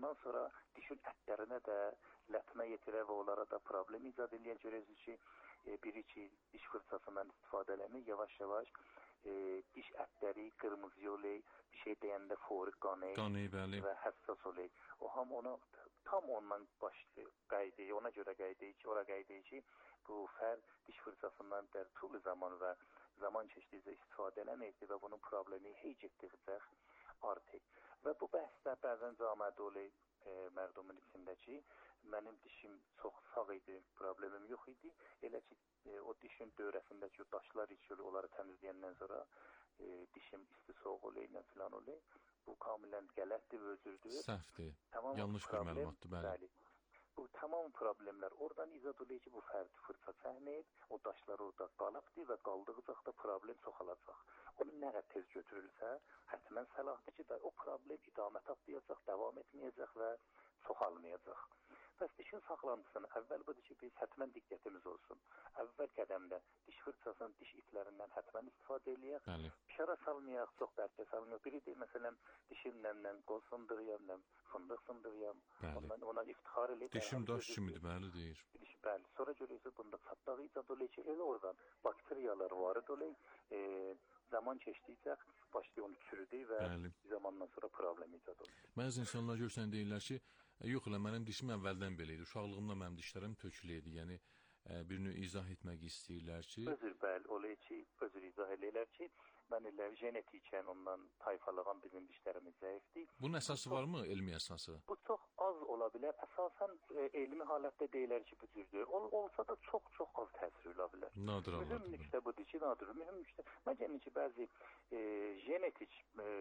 Ondan sonra dişin ətlərinə də ləpmə yetirə və onlara da problem icad edən görürsünüz ki, biri ki, diş fırçasından istifadə eləmək yavaş-yavaş diş ətləri qırmızı olur, bir şey deyəndə fori qanayır və həssas olur. O ham ona tam ondan qayıdır, ona görə qayıdır ki, ora qayıdır ki, bu fərd diş fırçasından tüllü zaman keçdikcə istifadə eləməkdir və bunun problemi heç getdikcə artır. Və bu bəhslər bəzən cəmiyyətdə olur, mərdumun içindəki, mənim dişim çox sağ idi, problemim yox idi. Elə ki, o dişin dövrəsindəki o daşlar içilir, onları təmizləyəndən sonra dişim isti soğuk olur, filan olur. Bu kamilən qələtdir və özürdür. Səhvdir, yanlış bir məlumatdır, bəli. Bu tamam problemlər oradan izad olur ki, bu fərd fırça çəkməyib, o daşlar orada qalıbdır və qaldıqca problem çoxalacaq. Onu nə qədər tez götürülsə, həttəmən səlahdır ki, o problem idamə tapmayacaq, davam etməyəcək və çoxalmayacaq. Bəs dişin saxlantısını əvvəl budur ki, biz həttəmən diqqətimiz olsun. Əvvəl qədəmdə diş fırçasının diş itlərindən həttəmən istifadə eləyək. Pişara salmayaq, çox bərkə salmayaq. Biri deyil, məsələn, dişimlə qoz sındırıyam, fındıq sındırıyam. Ona iftixar eləyib. Dişim daş kimidir, bəli deyir. Bəli, sonra görürsünüz, bunda çatlaq icad olur ki, elə oradan bakteriyalar var olur. Zaman keçdikcə başlayır onu çürüdür və zamandan sonra problem icad olur. Bəzi insanlar görsən deyirlər ki, yox elə mənim dişim əvvəldən belə idi. Uşaqlığımda mənim dişlərim tökülü idi. Yəni birini izah etmək istəyirlər ki, bəli, olur ki, izah edirlər ki, mən elə genetikən ondan tayfalığan bizim dişlərimiz zəifdir. Bunun əsası varmı, elmi əsası? Bu çox az ola bilər. Əsasən elmi halətdə deyirlər ki, bu cürdür. Olsa da çox az təsir ola bilər. Nadir hallardır. Mühüm nüqtə budur ki, mühüm nüqtə. Məncə ki, bəzi genetik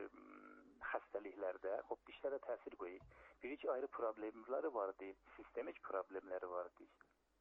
xəstəliklərdə o dişlərə təsir qoyur. Biri ki, ayrı problemləri vardır, sistemik problemləri vardır.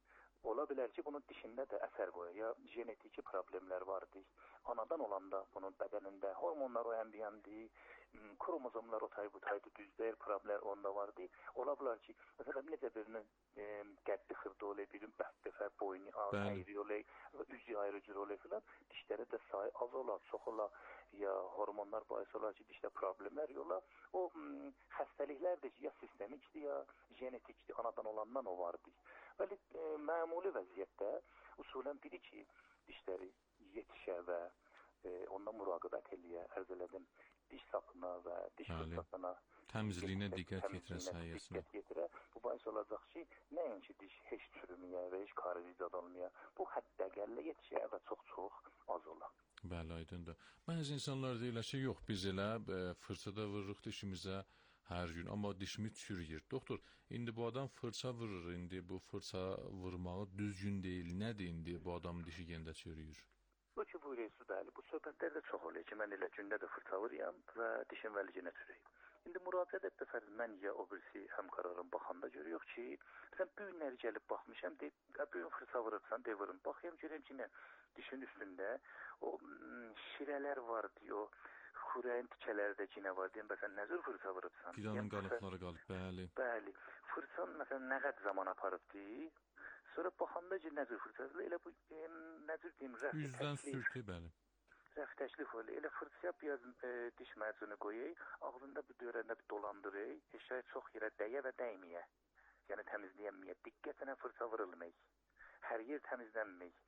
Ola bilər ki, bunun dişində də əsər qoyur. Ya genetiki problemlər vardır. Anadan olanda bunun bədənində hormonlar o ənbiyəndir, kromozomlar o tayı bu taydı düzdür, problem onda vardır. Ola bilər ki, məsələn, necə birinin qəddi xırda olur, birinin bəstəfə, boynu ayrı olur, üzü ayrı cür olur filan. Dişlərə də sayı az olar, çox olar, ya hormonlar bahis olar ki, dişdə problemlər yola. O xəstəliklərdir ki, ya sistemikdir, ya genetikdir, anadan olandan o vardır. Bəli, məmuli vəziyyətdə usulən biri ki, dişləri yetişə və ondan muraqibət eləyə, ərz elədim, diş sapına və diş fırsatına təmizliyinə diqqət yetirə. Bu bahis olacaq ki, nəinki diş heç çürüməyə və heç karı icad olmaya, bu həddəqəllə yetişə və çox az olar. Bəli, aydındır. Bəzi insanlar deyirlər ki, yox, biz elə fırçada vırırıq dişimizə hər gün, amma dişimi çürüyür. Doktor, indi bu adam fırça vurur, indi bu fırça vurmağı düzgün deyil. Nədir indi bu adam dişi gəndə çürüyür? Bu ki, bu reysu dəli. Bu söhbətlər də çox oluyor ki, mən elə gündə də fırça vuruyam və dişim vəlicinə çürüyür. İndi müraciət et də mən ya o birisi həmkararın baxanda görüyor ki, sən bu günləri gəlib baxmışam, deyib, bu gün fırça vurursan, deyirim, baxayım, görəyim ki, nə dişin üstündə o şirələr var, diyor, xürəyin tikələri də cinə var, deyim, bəsən, nə cür fırça vurursan? Qidanın qalıqları qalıb, bəli. Bəli, fırçan, məsələn, nə qəd zaman aparıbdır, sonra baxanda ki, nə cür fırça, elə bu, nə cür deyim, üzdən sürtü, bəli. Rəftəşlik olur. Elə fırçaya biraz diş mərcunu qoyaq, ağzında bir dövrəndə bir dolandırıq, eşyaya çox yerə dəyə və dəyməyə. Yəni təmizləyənməyə, diqqətlə fırça vurulmaq. Hər yer təmizlənmək.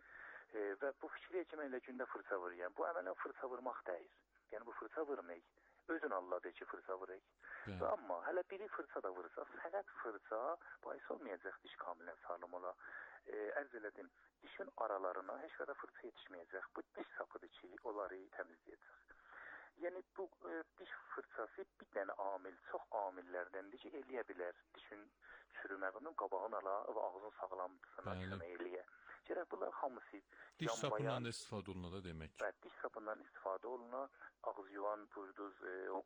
Və bu fikri kimi elə gündə fırça vuruyam. Bu əmələn fırça vurmaq deyil. Yəni bu fırça vurmaq. Özün Allah'dır ki, fırça vuraq. Amma hələ biri fırça da vursa, fəqət fırça bahis olmayacaq diş kamilən sağlam ola. Ərz elədim, dişin aralarına heç qədər fırça yetişməyəcək. Bu diş sapıdır ki, onları təmizləyəcək. Yəni bu diş fırçası bir dənə amil, çox amillərdəndir ki, eləyə bilər. Dişin çürüməyinin qabağını ala və ağzın sağlamlığına kömək eləyə. Gərək bunlar hamısı diş sapından da istifadə oluna da demək. Diş sapından istifadə oluna, ağız yuvan, burduz,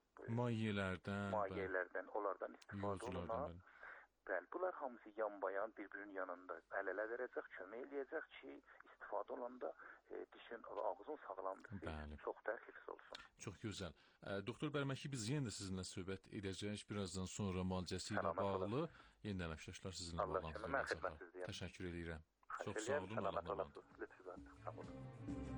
mayelərdən, onlardan istifadə oluna. Bəli, bunlar hamısı yan-bayan bir-birinin yanında əl-ələ verəcək, kömək eləyəcək ki, istifadə olanda dişin və ağzın sağlamlığı çox da hifz olsun. Çox gözəl. Doktor Bərməki, biz yenə də sizinlə söhbət edəcəyik. Birazdan sonra müalicəsi ilə bağlı yenidən əməkdaşlar sizinlə bağlanacaqlar. Təşəkkür edirəm. Çox sağ olun. Sağ olun.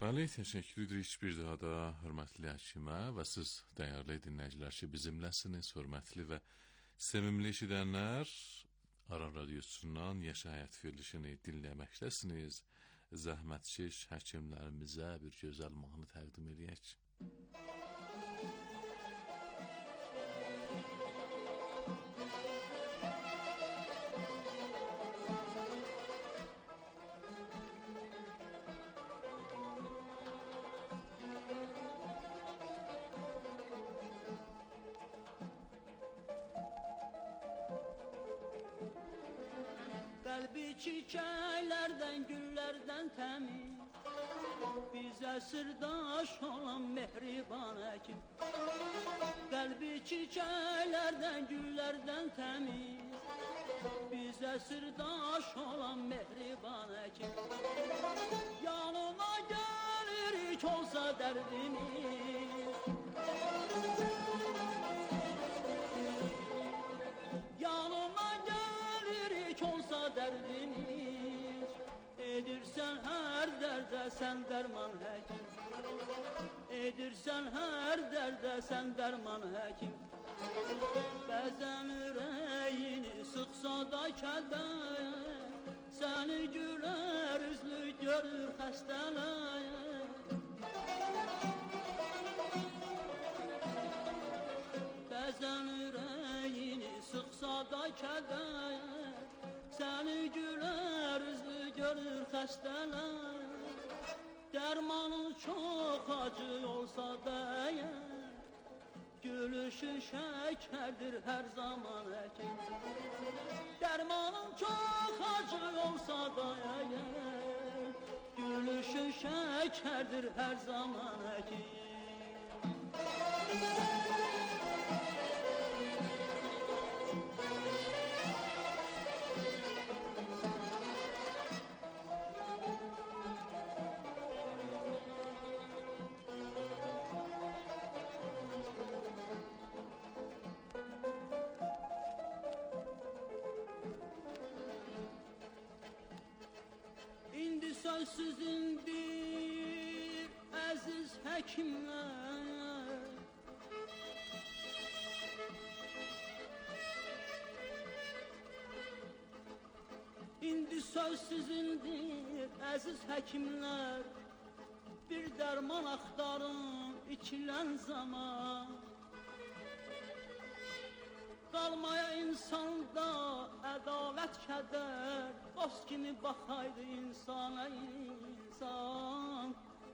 Bəli, təşəkkür edirik bir daha da hörmətli həkimə və siz dəyərli dinləyicilər ki, bizimləsiniz, hörmətli və sevimli eşidənlər. Aran Radiosundan Yaşa Həyat verilişini dinləməkdəsiniz. Zəhmətkeş həkimlərimizə bir gözəl mahnı təqdim edək. Qəlbi çiçəklərdən, güllərdən təmiz, bizə sirdaş olan mehriban həkim. Qəlbi çiçəklərdən, güllərdən təmiz, bizə sirdaş olan mehriban həkim. Yanıma gəlirik olsa dərdimiz, yanıma gəlirik olsa dərdimiz, edirsən hər dərdə sən dərman həkim, edirsən hər dərdə sən dərman həkim. Bəzən ürəyini sıxsa da kədər, səni gülər üzlü görür xəstələr. Bəzən ürəyini sıxsa da kədər, səni gülər üzlü görür xəstələr. Dərmanın çox acı olsa da əgər, gülüşü şəkərdir hər zaman həkim. Dərmanın çox acı olsa da əgər, gülüşü şəkərdir hər zaman həkim. İndi söz sizindir, əziz həkimlər. İndi söz sizindir, əziz həkimlər. Bir dərman axtarın, içilən zaman. Qalmaya insanda ədalət kədər, dost kimi baxaydı insana insan.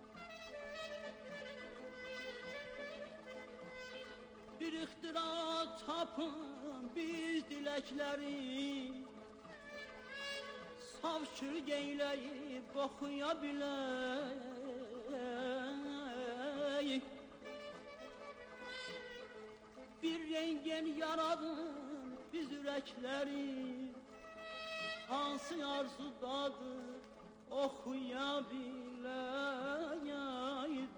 Bir ixtira tapın biz diləkləri, saf çürük eyləyib oxuya bilək. Bir rengen yaradın biz ürəkləri, hansı arzudadır oxuya bilək.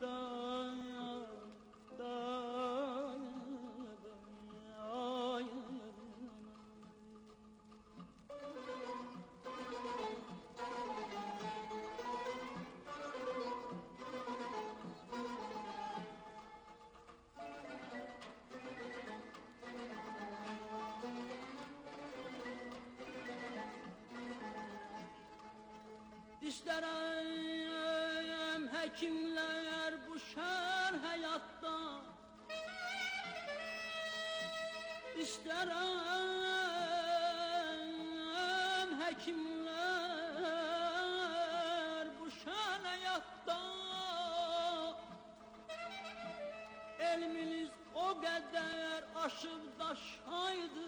İstərəm həkimlər bu şər həyatda, İstərəm həkimlər bu şər həyatda, elminiz o qədər aşıb daşaydı,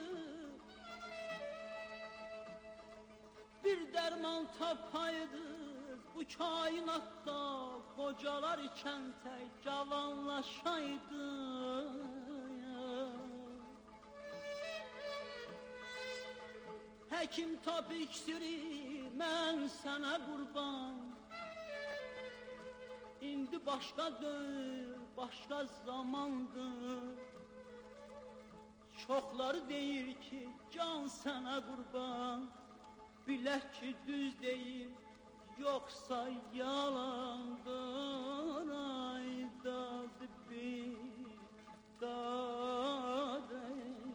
bir dərman tapaydınız bu kainatda, qocalar ikən tək cavanlaşaydı. Həkim tap iksiri, mən sənə qurban. İndi başqa döyür, başqa zamandır. Çoxları deyir ki, can sənə qurban. Bilək ki düz deyil, yoksa yalandır aydad bir dade.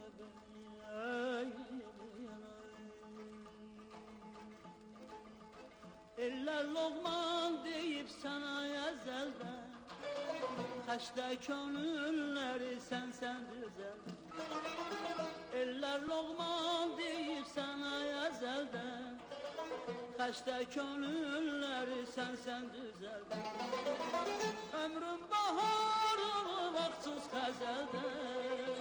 Eller Loğman deyip sana ezelden, Xəstə könülləri sən düzəl. Eller Loğman deyip sana ezelden, Xəstə könülləri sən düzəl. Ömrüm baharı vaxtsız xəzəldən,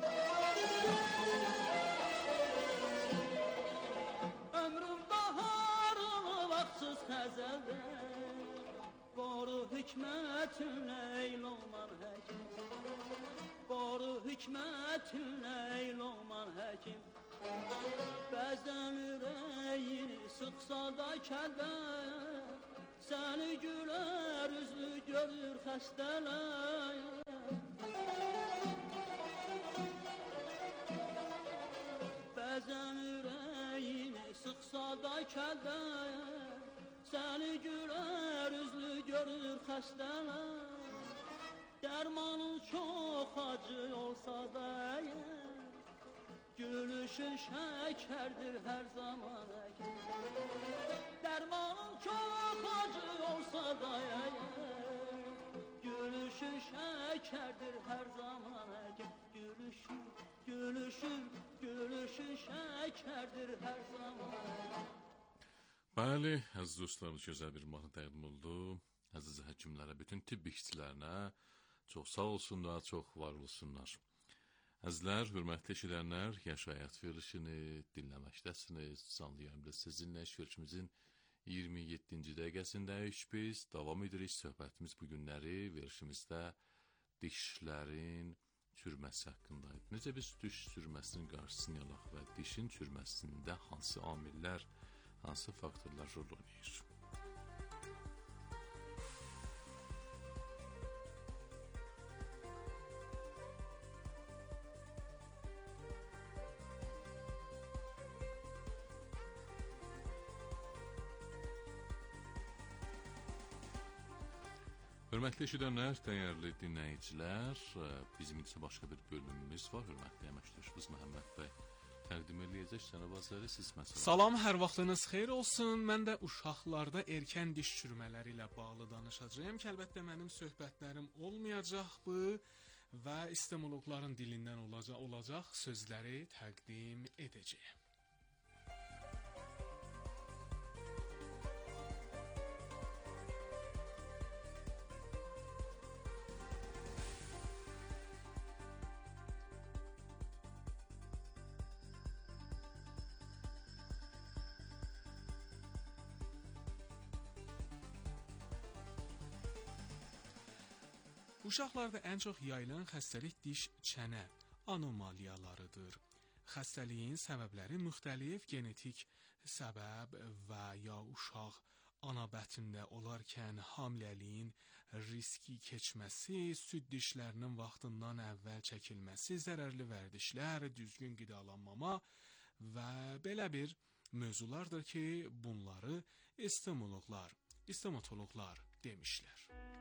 ömrüm baharı vaxtsız xəzəldən. Boru hikmətinlə ey Loğman həkim, boru hikmətinlə ey Loğman həkim. Bəzən ürəyini sıxsa da kədər, səni gülər üzlü görür xəstələr. Bəzən ürəyini sıxsa da kədər, səni gülər üzlü görür xəstələr. Dərmanın çox acı olsa da əgər, gülüşün şəkərdir hər zaman əgər. Dərmanın çox acı olsa da əgər, gülüşün şəkərdir hər zaman əgər. Gülüşün şəkərdir hər zaman əgər. Bəli, əziz dostlarımız, gözəl bir mahnı təqdim oldu. Əziz həkimlərə, bütün tibb işçilərinə çox sağ olsunlar, çox var olsunlar. Əzizlər, hörmətli eşidənlər, Yaş Həyat verilişini dinləməkdəsiniz. Canlı yayımda sizinlə görüşümüzün 27-ci dəqiqəsindəyik biz. Davam edirik söhbətimiz bu günləri verilişimizdə dişlərin çürüməsi haqqındaydı. Necə biz diş çürüməsinin qarşısını alaq və dişin çürüməsində hansı amillər, hansı faktorlar rol oynayır? Hörmətli eşidənlər, dəyərli dinləyicilər, bizim isə başqa bir bölümümüz var. Hörmətli əməkdaşımız Məhəmməd bəy təqdim edəcək sənəvazları siz məsələn. Salam, hər vaxtınız xeyir olsun. Mən də uşaqlarda erkən diş çürümələri ilə bağlı danışacağam ki, əlbəttə mənim söhbətlərim olmayacaq bu və istemologların dilindən olacaq sözləri təqdim edəcəyəm. Uşaqlarda ən çox yayılan xəstəlik diş-çənə anomaliyalarıdır. Xəstəliyin səbəbləri müxtəlif genetik səbəb və ya uşaq ana bətndə olarkən hamiləliyin riski keçməsi, süd dişlərinin vaxtından əvvəl çəkilməsi, zərərli vərdişlər, düzgün qidalanmama və belə bir mövzulardır ki, bunları stomatologlar demişlər.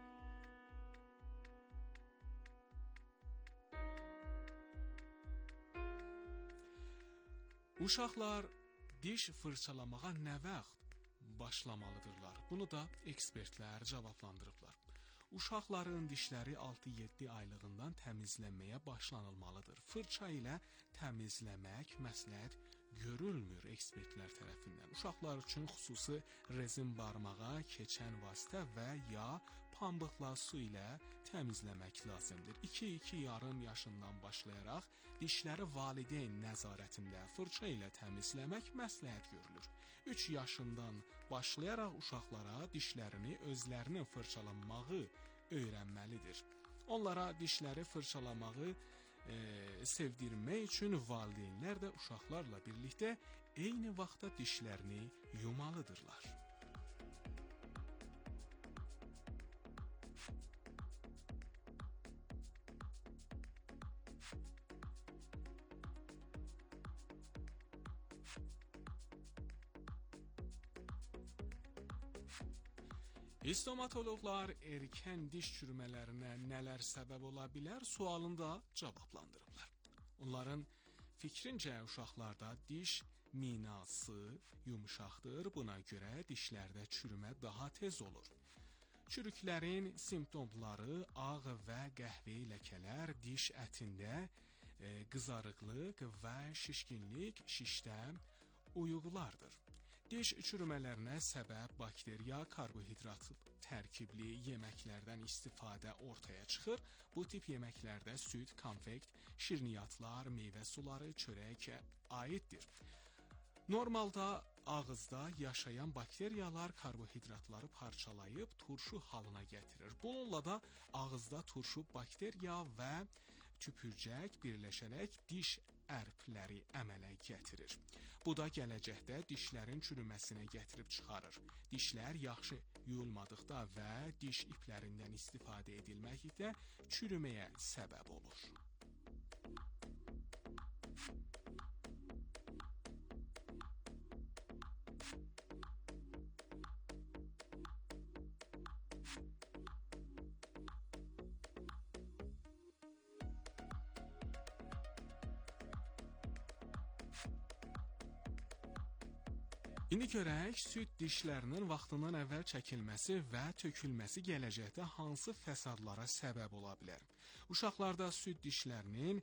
Uşaqlar diş fırçalamağa nə vaxt başlamalıdırlar? Bunu da ekspertlər cavablandırıblar. Uşaqların dişləri 6-7 aylığından təmizlənməyə başlanılmalıdır. Fırça ilə təmizləmək məsləhət görülmür ekspertlər tərəfindən. Uşaqlar üçün xüsusi rezin barmağa keçən vasitə və ya pambıqla su ilə təmizləmək lazımdır. 2-2 yarım yaşından başlayaraq dişləri valideyn nəzarətində fırça ilə təmizləmək məsləhət görülür. 3 yaşından başlayaraq uşaqlara dişlərini özlərinin fırçalanmağı öyrənməlidir. Onlara dişləri fırçalamağı sevdirmək üçün valideynlər də uşaqlarla birlikdə eyni vaxtda dişlərini yumalıdırlar. Stomatoloqlar erkən diş çürümələrinə nələr səbəb ola bilər sualını da cavablandırıblar. Onların fikrincə uşaqlarda diş minası yumşaqdır, buna görə dişlərdə çürümə daha tez olur. Çürüklərin simptomları ağ və qəhvəyi ləkələr, diş ətində qızarıqlıq və şişkinlik, şişdə uyğulardır. Diş çürümələrinə səbəb bakteriya, karbohidrat tərkibli yeməklərdən istifadə ortaya çıxır. Bu tip yeməklərdə süd, konfekt, şirniyyatlar, meyvə suları, çörək aiddir. Normalda ağızda yaşayan bakteriyalar karbohidratları parçalayıb turşu halına gətirir. Bununla da ağızda turşu, bakteriya və tüpürcək birləşərək diş ərpləri əmələ gətirir. Bu da gələcəkdə dişlərin çürüməsinə gətirib çıxarır. Dişlər yaxşı yuyulmadıqda və diş iplərindən istifadə edilməkdə çürüməyə səbəb olur. İndi görək, süd dişlərinin vaxtından əvvəl çəkilməsi və tökülməsi gələcəkdə hansı fəsadlara səbəb ola bilər? Uşaqlarda süd dişlərinin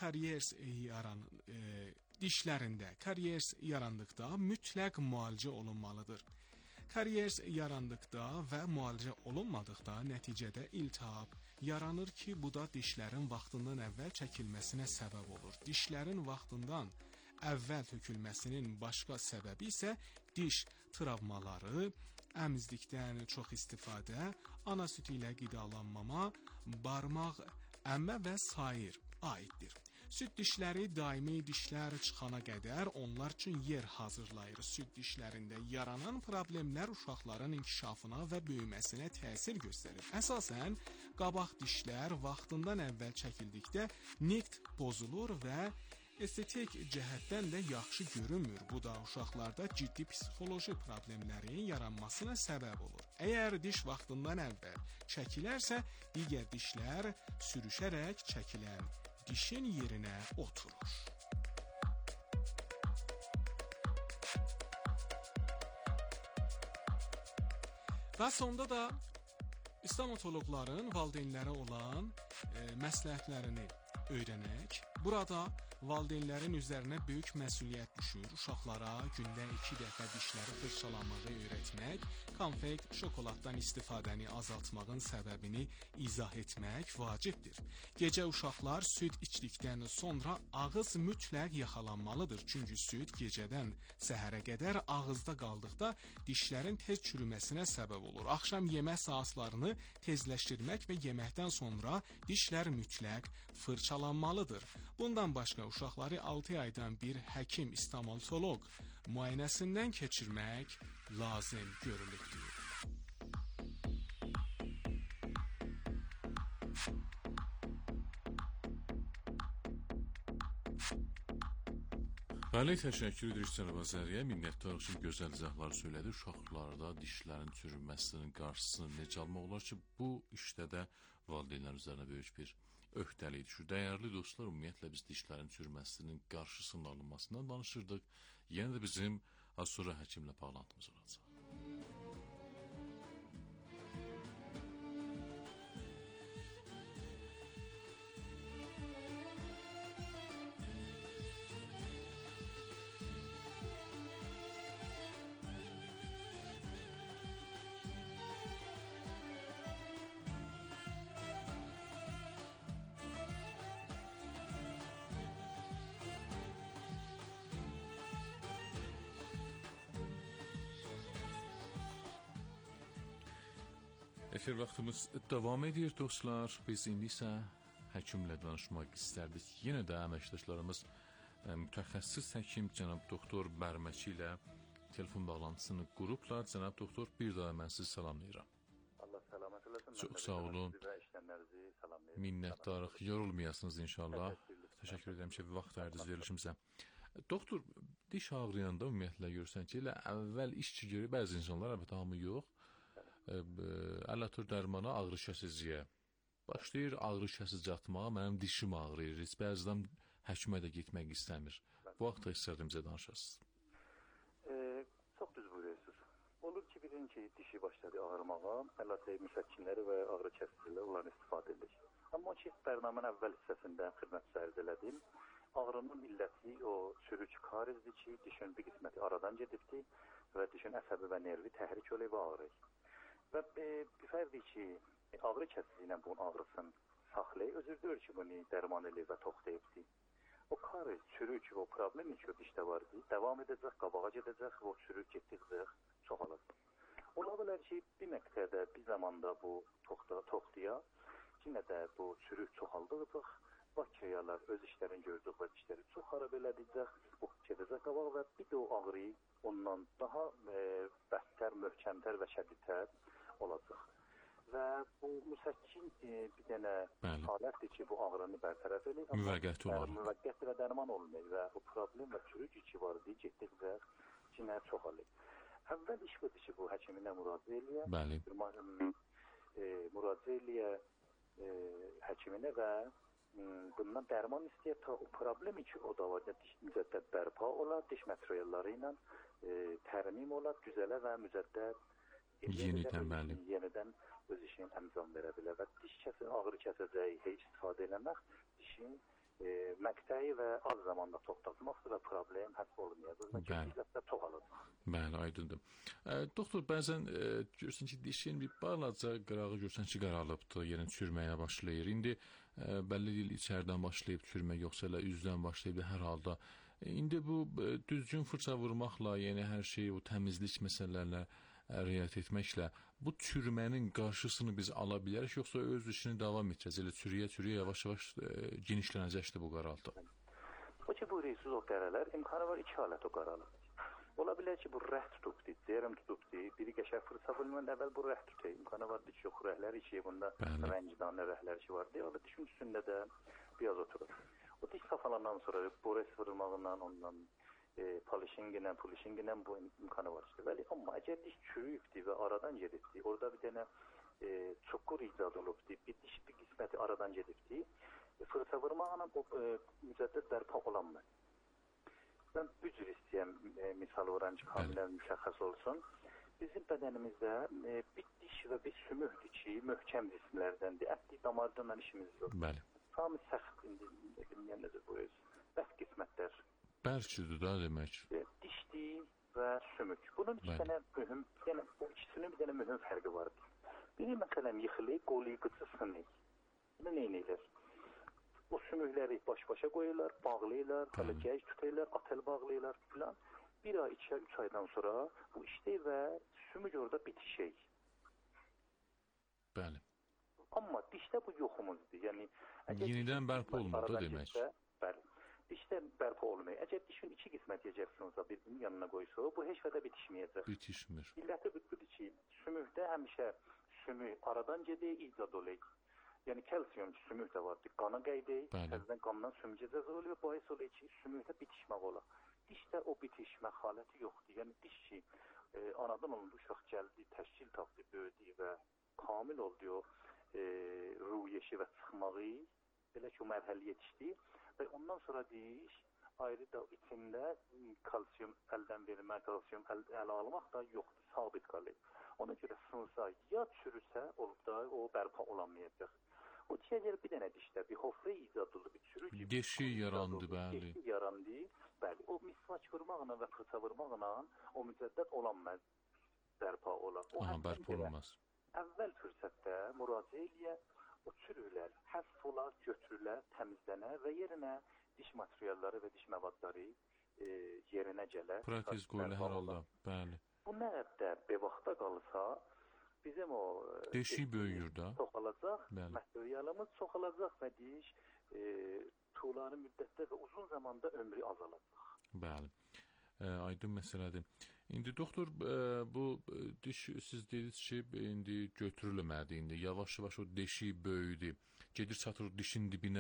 dişlərində karies yarandıqda mütləq müalicə olunmalıdır. Karies yarandıqda və müalicə olunmadıqda nəticədə iltihab yaranır ki, bu da dişlərin vaxtından əvvəl çəkilməsinə səbəb olur. Dişlərin vaxtından əvvəl tökülməsinin başqa səbəbi isə diş travmaları, əmizlikdən çox istifadə, ana sütü ilə qidalanmama, barmaq əmmə və sair aiddir. Süd dişləri daimi dişlər çıxana qədər onlar üçün yer hazırlayır. Süd dişlərində yaranan problemlər uşaqların inkişafına və böyüməsinə təsir göstərir. Əsasən, qabaq dişlər vaxtından əvvəl çəkildikdə nikt pozulur və estetik cəhətdən də yaxşı görünmür. Bu da uşaqlarda ciddi psixoloji problemlərin yaranmasına səbəb olur. Əgər diş vaxtından əvvəl çəkilərsə, digər dişlər sürüşərək çəkilən dişin yerinə oturur. Və sonda da stomatoloqların valideynlərə olan məsləhətlərini öyrənək. Burada valideynlərin üzərinə böyük məsuliyyət düşür. Uşaqlara gündə 2 dəfə dişləri fırçalanmağı öyrətmək, konfekt, şokoladdan istifadəni azaltmağın səbəbini izah etmək vacibdir. Gecə uşaqlar süd içdikdən sonra ağız mütləq yaxalanmalıdır. Çünki süd gecədən səhərə qədər ağızda qaldıqda dişlərin tez çürüməsinə səbəb olur. Axşam yemək saatlarını tezləşdirmək və yeməkdən sonra dişlər mütləq fırçalanmalıdır. Bundan başqa uşaqları 6 aydan bir həkim, stomatoloq müayinəsindən keçirmək lazım görülübdür. Bəli, təşəkkür edirik cənab Azəriyə. Minnətdarıq ki, gözəl izahlar söylədi. Uşaqlarda dişlərin çürüməsinin qarşısını necə almaq olar ki, bu işdə də valideynlər üzərinə böyük bir öhdəlik düşür. Dəyərli dostlar, ümumiyyətlə biz dişlərin çürüməsinin qarşısının alınmasından danışırdıq. Yenə də bizim az sonra həkimlə bağlantımız olacaq. Efir vaxtımız davam edir dostlar. Biz indi isə həkimlə danışmaq istərdik. Yenə də əməkdaşlarımız mütəxəssis həkim cənab doktor Bərməçi ilə telefon bağlantısını qurublar. Cənab doktor, bir daha mən sizi salamlayıram. Allah salamat eləsin. Çox sağ olun. Minnətdarıq. Yorulmayasınız inşallah. Təşəkkür edirəm ki, vaxt ayırdınız verilişimizə. Doktor, diş ağrıyanda ümumiyyətlə görürsən ki, elə əvvəl işçi görür, bəzi insanlar, əlbəttə hamı yox, əl atır dərmana, ağrı kəsiciyə. Başlayır ağrı kəsici atmağa, mənim dişim ağrıyır. Heç bəzidən həkimə də getmək istəmir. Bu haqda istərdim bizə danışasınız. Çox düz buyuruyorsunuz. Olur ki, birinci dişi başladı ağrımağa, əl atır müsəkkinləri və ağrı kəsiciləri onların istifadə edilir. Amma ki, bərnamənin əvvəl hissəsində xidmət sərd elədim. Ağrının illəti o sürücü karizdir ki, dişin bir qisməti aradan gedibdir və dişin əsəbi və nervi təhrik olub və ağrıyır. Və bir fərqdir ki, ağrı kəsici ilə bunun ağrısını saxlayır, özür deyir ki, bunu dərman eləyib və toxtayıbdır. O kariz, çürük, o problem ki, o dişdə vardır, davam edəcək, qabağa gedəcək və o çürük getdikcə çoxalacaq. Ola bilər ki, bir məqsədə, bir zamanda bu toxtaya, yenə də bu çürük çoxaldığıcaq, bakteriyalar öz işlərini gördük və dişləri çox xarab elədikcə, o gedəcək qabaq və bir də o ağrıyı ondan daha bəttər, möhkəmtər və şəddidtər olacaq. Və bu müsəkkin bir dənə halətdir ki, bu ağrını bərtərəf edir. Müvəqqəti olaraq. Müvəqqəti və dərman olmuyor və bu problem və çürük ki vardır, getdikcə cinə çoxalır. Əvvəl iş budur ki, bu həkiminə müraciət eləyə. Bəli. Müraciət eləyə həkiminə və bundan dərman istəyir ta o problemi ki, o da var, diş mücəddəd bərpa olar, diş materialları ilə tərmim olar, düzələ və mücəddəd yenidən öz işini əmzam verə bilər və diş ağrı kəsəcəyi heç istifadə eləmək dişin məqsəyi və az zamanda toxtatmaqdır və problem həll olmayacaq və keçəcəkdə çoxalacaq. Bəli, aydındır. Doktor, bəzən görürsən ki, dişin bir balaca qırağı görürsən ki, qaralıbdır, yenə çürməyə başlayır. İndi bəlli deyil, içərdən başlayıb çürmək, yoxsa elə üzdən başlayıb hər halda. İndi bu düzgün fırça vurmaqla, yəni hər şeyi o təmizlik məsələlərlə riayət etməklə bu çürümənin qarşısını biz ala bilərik, yoxsa öz işini davam edəcək, elə çürüyə yavaş-yavaş genişlənəcəkdir bu qaraltı? O ki, buyuruyorsunuz o qərələr, imkanı var iki halət o qaralıq. Ola bilər ki, bu rəh tutubdur, cərəm tutubdur, biri qəşəng fırça vurmadan əvvəl bu rəh tutub. İmkanı vardır ki, yox, rəhləri ki, bunda rəngidanlı rəhlər ki vardır, o da dişin üstündə də biraz oturur. O diş safalandan sonra bores vurmağından, ondan polishinglə bu imkanı var işte. Bəli, amma əgər diş çürüyübdür və aradan gedibdir, orada bir dənə çukur icad olubdur, bir diş bir qisməti aradan gedibdir, fırça vurmaqla o mücəddəd bərpa olanmır. Mən bu cür istəyəm, misal vuran ki, kamilən müşəxəs olsun. Bizim bədənimizdə bir diş və bir sümükdür ki, möhkəm cisimlərdəndir. Ətli damardan işimiz yox. Bəli. Tamı səxt, bilməyən necə buyuruz. Bəs qismətlər. Bərküdür da demək. Dişdir və sümük. Bunun iki dənə mühüm, yəni bu ikisinin bir dənə mühüm fərqi vardır. Biri məsələn yıxılır, qolu qıcı sınır. Bunu nə edir? O sümükləri baş-başa qoyurlar, bağlayırlar, gəz tuturlar, atel bağlayırlar filan. Bir ay, 2 ay, 3 aydan sonra bu işləyir və sümük orada bitişir. Bəli. Amma dişdə bu yoxumuzdur. Yəni yenidən bərpa olunur da demək. Bəli. Dişdə bərpa olmuyor. Əgər dişin iki qismət yiyəcəksinizsə bir-birinin yanına qoysa, bu heç vaxt bitişməyəcək. Bitişmir. İlləti budur ki, sümükdə həmişə sümük aradan gedir, icad olur. Yəni kalsiyum sümük də vardır, qana qayıdır, təzədən qandan sümükəcək olur və bahis olur ki, sümükdə bitişmək olar. Dişdə o bitişmə haləti yoxdur. Yəni diş ki, anadan olundu, uşaq gəldi, təşkil tapdı, böyüdü və kamil oldu o ruhiyyəşi və çıxmağı, belə ki, o mərhələ yetişdi və ondan sonra diş ayrı da içində kalsiyum əldən vermək, kalsiyum ələ almaq da yoxdur, sabit qalır. Ona görə sınsa, ya çürüsə, olub da o bərpa olamayacaq. O digər bir dənə dişdə bir hofra icad oldu, bir çürük. Deşi yarandı, bəli. Deşi yarandı, bəli. O misvaç vurmaqla və fırça vurmaqla o mücəddəd olanmaz, bərpa olar. Bərpa olmaz. Əvvəl fürsətdə müraciət eləyə, o çürüklər həsf olar, götürülər, təmizlənər və yerinə diş materialları və diş məvadları yerinə gələr. Protez qoyulur hər halda, bəli. Bu nə qədər bevaqta qalsa, bizim o deşik böyüyür da. Çoxalacaq, materialımız çoxalacaq və diş tuğlanı müddətdə və uzun zamanda ömrü azalacaq. Bəli. Aydın məsələdir. İndi doktor, bu diş siz dediniz ki, indi götürülmədi, indi yavaş-yavaş o deşik böyüdü. Gedir çatır dişin dibinə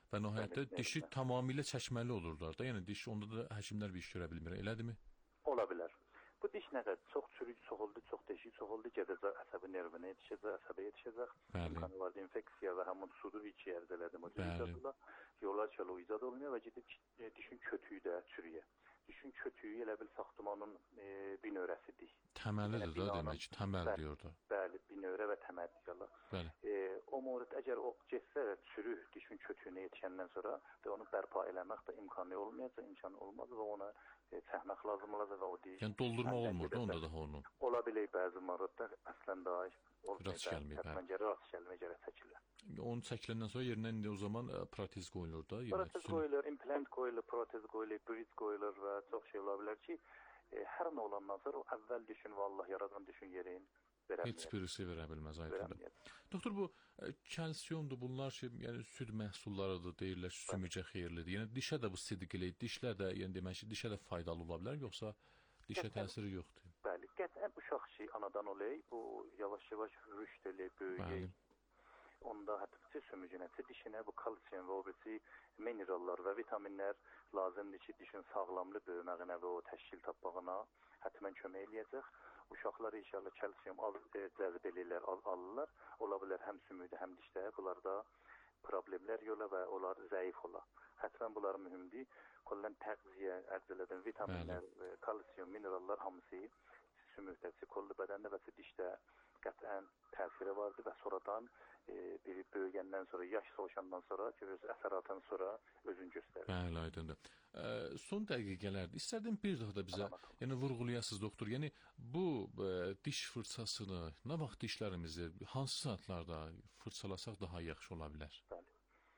və nəhayətdə Bəli, dişi bəli. tamamilə çəkməli olurlar da. Yəni diş onda da həkimlər bir iş görə bilmir, elədirmi? Ola bilər. Bu diş nə qədər çox çürük, çox oldu, çox deşik, çox oldu, gedəcək əsəbi nervinə yetişəcək, əsəbə yetişəcək. Bəli. İmkanı var infeksiya və həmin sudur içi ərz elədim o Bəli. yollar çəlu icad olmuyor və gedib dişin kötüyü də çürüyə. Dişin kötüyü elə bil saxtamanın bir növrəsidir. Təməlidir Yəni də binanın- demək, təməl Bəli. deyir da. Bəli, bir növrə və təməl deyirlər. Bəli. O mövrid əgər o getsə və çürü dişin kötüyünə yetişəndən sonra və onu bərpa eləmək də imkanı olmayacaq, imkanı olmaz və ona çəkmək lazım olacaq və o diş. Yəni doldurma Həmdən olmurdu gedəcək. onda daha onun. Ola bilər bəzi mövriddə əslən daha Rast gəlməyib, bəli. Hətta rast gəlməyə gərək çəkilir. Onu çəkiləndən sonra yerinə indi o zaman protez qoyulur da. Protez qoyulur, implant qoyulur, protez qoyulur, bridge qoyulur və çox şey ola bilər ki, hər nə olandan sonra o əvvəl düşün və Allah yaradan düşün yerin verə Heç birisi verə bilməz aydındır. bilmir. Doktor bu kalsiyumdur bunlar şey, yəni süd məhsullarıdır deyirlər, sümükə xeyirlidir. Yəni dişə də bu sidqli, dişlə də, yəni demək ki, dişə də faydalı ola bilər yoxsa dişə təsiri yoxdur? Bəli, qətlən uşaq ki, anadan olay, bu yavaş-yavaş rüşd eləyir, böyüyür. Bəli. Onda hətta sümüyünə, dişinə bu kalsiyum və o birisi minerallar və vitaminlər lazımdır ki, dişin sağlamlı böyüməyinə və o təşkil tapmağına həttəmən kömək eləyəcək. Uşaqlar inşallah kalsiyum az cəzb eləyirlər, alırlar. Ola bilər həm sümükdə, həm dişdə bunlarda problemlər yola və onlar zəif ola. Həttəmən bunlar mühümdür. Qollən təğziyə, ərz elədim, vitaminlər, kalsiyum, minerallar hamısı sümükdə, kollu bədəndə və dişdə qətlən təsiri vardır və sonradan biri böyüyəndən sonra, yaş soğuşandan sonra görürsünüz əsəratdan sonra özünü göstərir. Bəli, aydındır. Son dəqiqələrdə istərdim bir daha da bizə, yəni vurğulayasınız doktor. Yəni bu diş fırçasını nə vaxt dişlərimizi hansı saatlarda fırçalasaq daha yaxşı ola bilər? Bəli.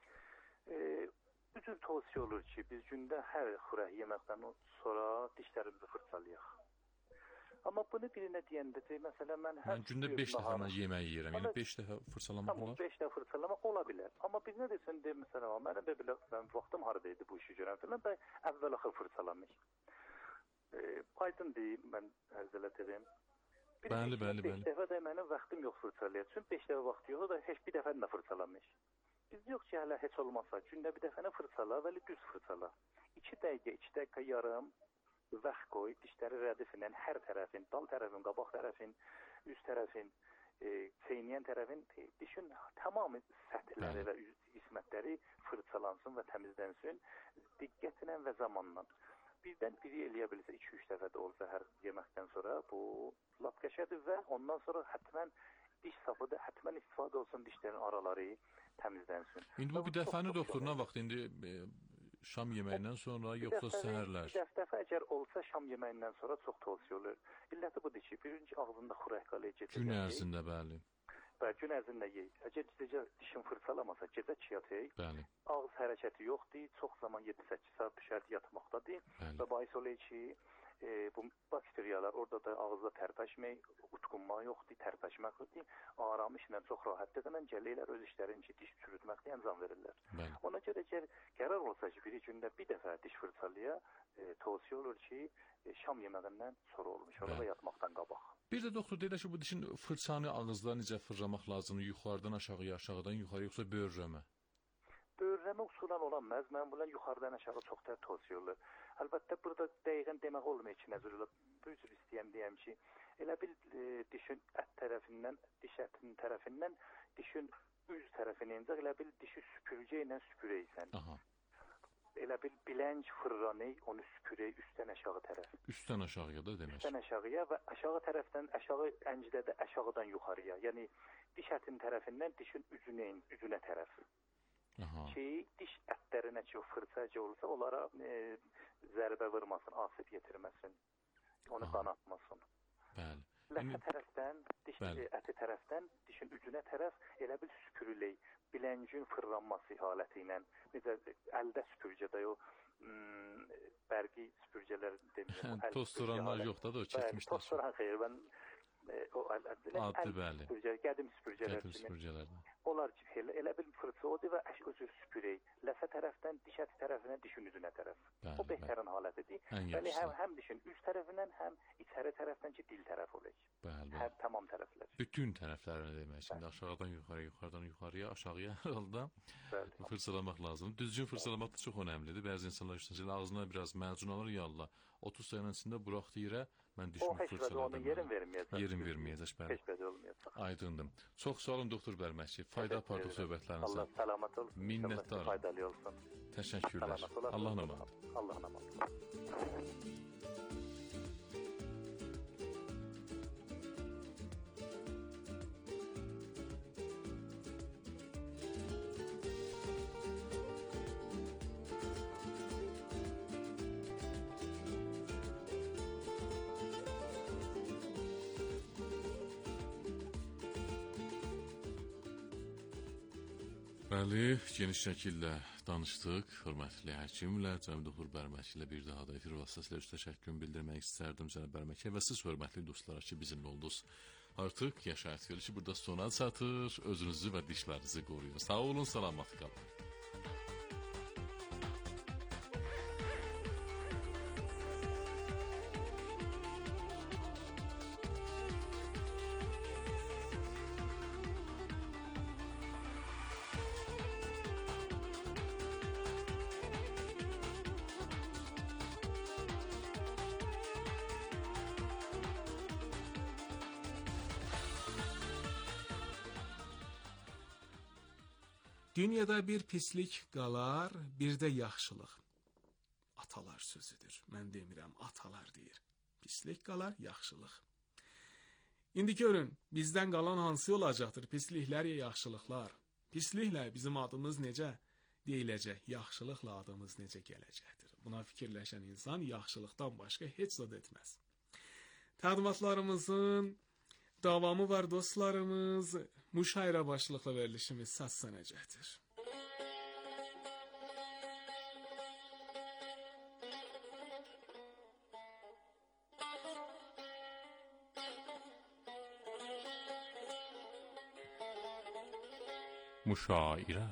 Bu cür tövsiyə olur ki, biz gündə hər xörək yeməkdən sonra dişlərimizi fırçalayaq. Amma bunu birinə deyəndə məsələn mən hər gündə 5 dəfə mən yemək yeyirəm. Yəni 5 dəfə fırçalamaq tamam, olar? 5 dəfə fırçalamaq ola bilər. Amma birinə desən de məsələn, mənim belə vaxtım hardaydı bu işi görən filan da əvvəl axır fırçalamış. Aydın deyim, mən ərz elədim. Bəli. 5 dəfə də mənim vaxtım yox fırçalaya. Çünki 5 dəfə vaxt yox da heç bir dəfəni də fırçalamış. Biz yox ki, hələ heç olmasa gündə bir dəfəni fırçala və düz fırçala. 2 dəqiqə, 2 dəqiqə yarım vaxt qoy, dişləri rədifindən hər tərəfin, dal tərəfin, qabaq tərəfin, üst tərəfin, çeynəyən tərəfin, dişin tamamı səthləri və ismətləri fırçalansın və təmizlənsin diqqətlə və zamanla. Birdən biri eləyə bilirsə 2-3 dəfə də olsa hər yeməkdən sonra bu lap qəşəngdir və ondan sonra həttəmən diş sapı da həttəmən istifadə olsun, dişlərin araları təmizlənsin. İndi bu bir dəfəni doktor nə vaxt indi şam yeməyindən sonra yoxsa səhərlər? Bir dəfə əgər olsa şam yeməyindən sonra çox tövsiyə olur. İlləti budur ki, birinci ağzında xörək qalır gecə. Gün ərzində bəli. Bəli, gün ərzində yey. Əgər gecə dişin fırçalamasa, gecə çiyatı. Bəli. Ağız hərəkəti yoxdur, çox zaman 7-8 saat düşərdi yatmaqdadır və bais olur ki, bu bakteriyalar orada da ağızda tərpəşmək, utqunma yoxdur, tərpəşmək yoxdur. Aramışla çox rahatlıqla gəlirlər öz işlərini ki, diş çürütməklə əncam verirlər. Ona görə qərar olsa ki, bir gündə bir dəfə diş fırçalaya tövsiyə olur ki, şam yeməyindən sonra olmuş, orada yatmaqdan qabaq. Bir də doktor deyirlər ki, bu dişin fırçanı ağızda necə fırlamaq lazımdır? Yuxarıdan aşağıya, aşağıdan yuxarı yoxsa böyürləmə? Böyürləmə usulan olanmaz. Mən bunlar yuxarıdan aşağı çox tər tövsiyə olur. Əlbəttə burada dəqiqən demək olmuyor ki, nəzər olar. Bu cür istəyəm deyəm ki, elə bil dişin ət tərəfindən, diş ətinin tərəfindən dişin üz tərəfinə incək, elə bil dişi süpürgə ilə süpürəysən. Elə bil bilənc fırranı onu süpürək üstdən aşağı tərəf. Üstdən aşağıya da demək. Üstdən aşağıya və aşağı tərəfdən aşağı əncdə də aşağıdan yuxarıya. Yəni diş ətinin tərəfindən dişin üzünə tərəf. Ki diş ətlərinə ki o fırçacı olsa onlara zərbə vurmasın, asib yetirməsin. Onu qanatmasın. Bəli. Ləkə tərəfdən, diş əti tərəfdən dişin üzünə tərəf elə bil süpürülək. Biləncin fırlanması haləti ilə. Necə əldə süpürgədə o bərqi süpürgələr demirəm. Tosturanlar yoxdur da o çəkmişlər. Tosturan xeyr, mən o Adlı, bəli. qədim süpürgələr Qədim kimi. süpürgələrdən. Onlar elə bil fırça odur və özü süpürək. Ləfə tərəfdən diş əti tərəfinə, dişin üzünə tərəf. Bəli, O behərin halətidir. Ən Bəli, yaxşısı. həm dişin üst tərəfindən, həm içəri tərəfdən ki, dil tərəf olacaq. Bəli, Hər bəli. tamam tərəflər. Bütün tərəflərini demək. Şimdi aşağıdan yuxarıya, yuxarıdan yuxarıya, aşağıya hər halda Bəli. fırçalamaq lazımdır. Düzgün fırçalamaq da çox önəmlidir. Bəzi insanlar işte ağzına biraz macun alır ya Allah. 30 saniyenin içində buraxdı yerə mən O dişimi heç vədə onun fırçaladım. yerin verməyəcək. Yerin verməyəcək, bəli. Heç vədə olmayacaq. Aydındır. Çox sağ olun doktor Bərməkçi. Fayda apardıq söhbətlərinizə. Allah salamat olsun. Minnətdaram. İnşallah faydalı olsun. Təşəkkürlər. Salamat olasın. Allah'a emanet. Allah'a emanet. Bəli, geniş şəkildə danışdıq. Hörmətli həkimlə, cənab doktor Bərməkçi ilə bir daha da efir vasitəsilə öz təşəkkürümü bildirmək istərdim cənab Bərməkçiyə və siz hörmətli dostlara ki, bizimlə oldunuz. Artıq yaşayış verilişi burada sona çatır. Özünüzü və dişlərinizi qoruyun. Sağ olun, salamat qalın. Dünyada bir pislik qalar, bir də yaxşılıq. Atalar sözüdür. Mən demirəm, atalar deyir. Pislik qalar, yaxşılıq. İndi görün, bizdən qalan hansı olacaqdır? Pisliklər ya yaxşılıqlar? Pisliklə bizim adımız necə deyiləcək? Yaxşılıqla adımız necə gələcəkdir? Buna fikirləşən insan yaxşılıqdan başqa heç zad etməz. Təqdimatlarımızın davamı var dostlarımız. Müşairə başlıqlı verilişimiz səslənəcəkdir. Müşairə.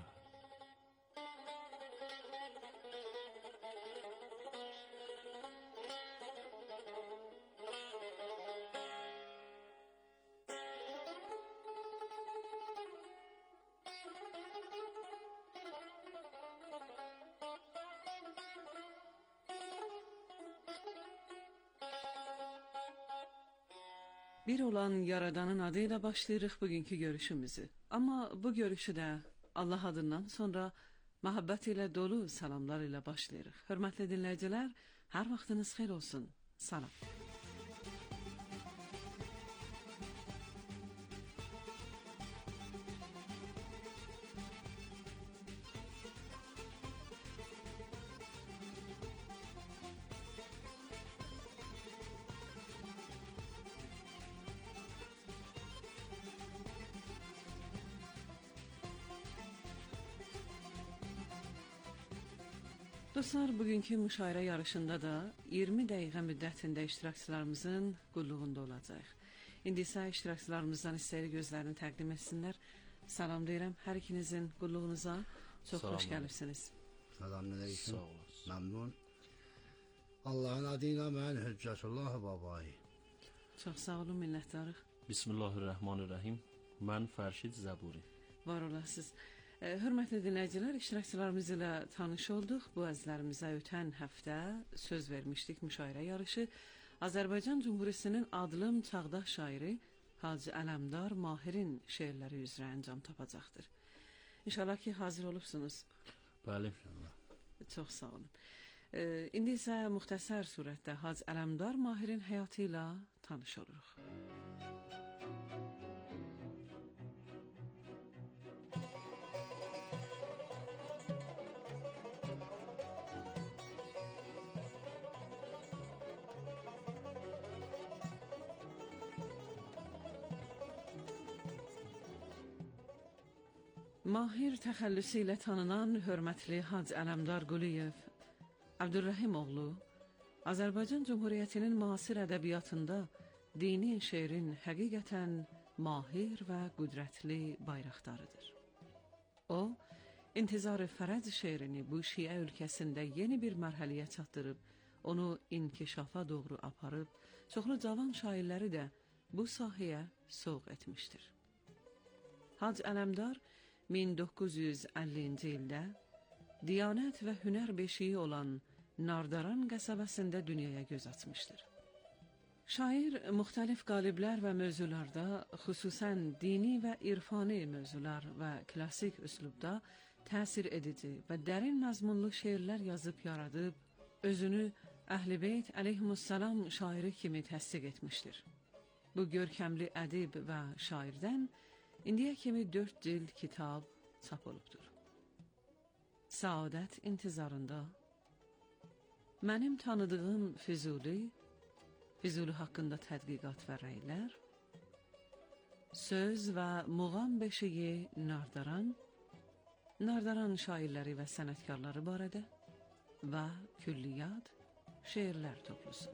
Bir olan Yaradanın adıyla başlayırıq bugünkü görüşümüzü. Amma bu görüşü də Allah adından sonra məhəbbət ilə dolu salamlar ilə başlayırıq. Hörmətli dinləyicilər, hər vaxtınız xeyir olsun. Salam. Dostlar, bugünkü müşairə yarışında da 20 dəqiqə müddətində iştirakçılarımızın qulluğunda olacaq. İndi isə iştirakçılarımızdan istəyir gözlərini təqdim etsinlər. Salam deyirəm hər ikinizin qulluğunuza. Çox xoş gəlirsiniz. Selamünaleyküm. Memnun. Allah'ın adıyla ben Hüccetullah babayı. Çox sağ olun, minnətdarıq. Bismillahirrahmanirrahim. Mən Fərşid Zəburi. Var olasınız. Hörmətli dinləyicilər, iştirakçılarımız ilə tanış olduq. Bu əzizlərimizə ötən həftə söz vermişdik müşairə yarışı. Azərbaycan Cumhuriyetinin adlım çağdaş şairi Hacı Ələmdar Mahirin şeirləri üzrə əncam tapacaqdır. İnşallah ki, hazır olubsunuz. Bəli. Çox sağ olun. İndi isə müxtəsər surətdə Hacı Ələmdar Mahirin həyatı ilə tanış oluruq. Mahir təxəllüsü ilə tanınan hörmətli Hacı Ələmdar Quliyev, Əbdülrəhim oğlu, Azərbaycan Cumhuriyyətinin müasir ədəbiyyatında dini şeirin həqiqətən mahir və qüdrətli bayraqdarıdır. O, İntizar-ı Fərəc şeirini bu Şiə ölkəsində yeni bir mərhələyə çatdırıb, onu inkişafa doğru aparıb, çoxlu cavan şairləri də bu sahəyə sövq etmişdir. Hacı Ələmdar 1950-ci ildə Diyanət və Hünər beşiği olan Nardaran qəsəbəsində dünyaya göz açmışdır. Şair müxtəlif qaliblər və mövzularda, xüsusən dini və irfani mövzular və klassik üslubda təsir edici və dərin məzmunlu şeirlər yazıb yaradıb, özünü Əhl-i Beyt əleyhimussalam şairi kimi təsdiq etmişdir. Bu görkəmli ədib və şairdən indiyə kimi 4 cild kitab çap olubdur. Səadət intizarında, mənim tanıdığım Füzuli, Füzuli haqqında tədqiqat və rəylər, söz və muğam beşiği Nardaran, Nardaran şairləri və sənətkarları barədə və külliyat şeirlər toplusu.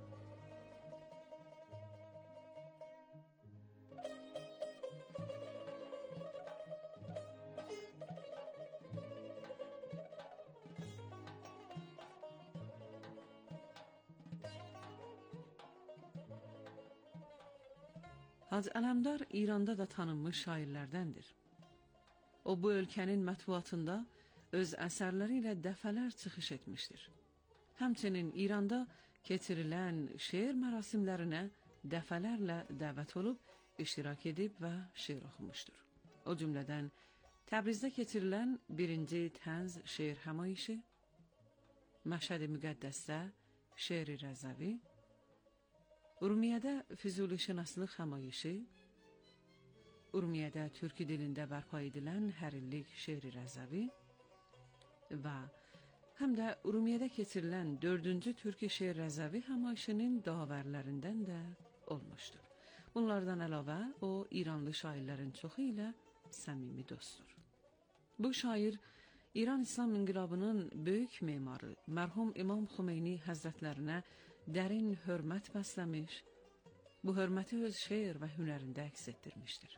Hacı Ələmdar İranda da tanınmış şairlərdəndir. O, bu ölkənin mətbuatında öz əsərləri ilə dəfələr çıxış etmişdir. Həmçinin İranda keçirilən şeir mərasimlərinə dəfələrlə dəvət olub, iştirak edib və şeir oxumuşdur. O cümlədən Təbrizdə keçirilən 1-ci Tənz şeir həmayişi, Məşəd-i Müqəddəsdə Şeir-i Rəzəvi, Urmiyədə Füzulişünaslıq həmayişi, Urmiyədə türkü dilində bərpa edilən Hər illik Şeir-i Rəzəvi və həm də Urmiyədə keçirilən 4-cü türkü Şeir Rəzəvi həmayişinin davərlərindən də olmuşdur. Bunlardan əlavə o, İranlı şairlərin çoxu ilə səmimi dostdur. Bu şair, İran İslam İnqilabının böyük memarı, mərhum İmam Xümeyni həzrətlərinə dərin hörmət bəsləmiş, bu hörməti öz şeir və hünərində əks etdirmişdir.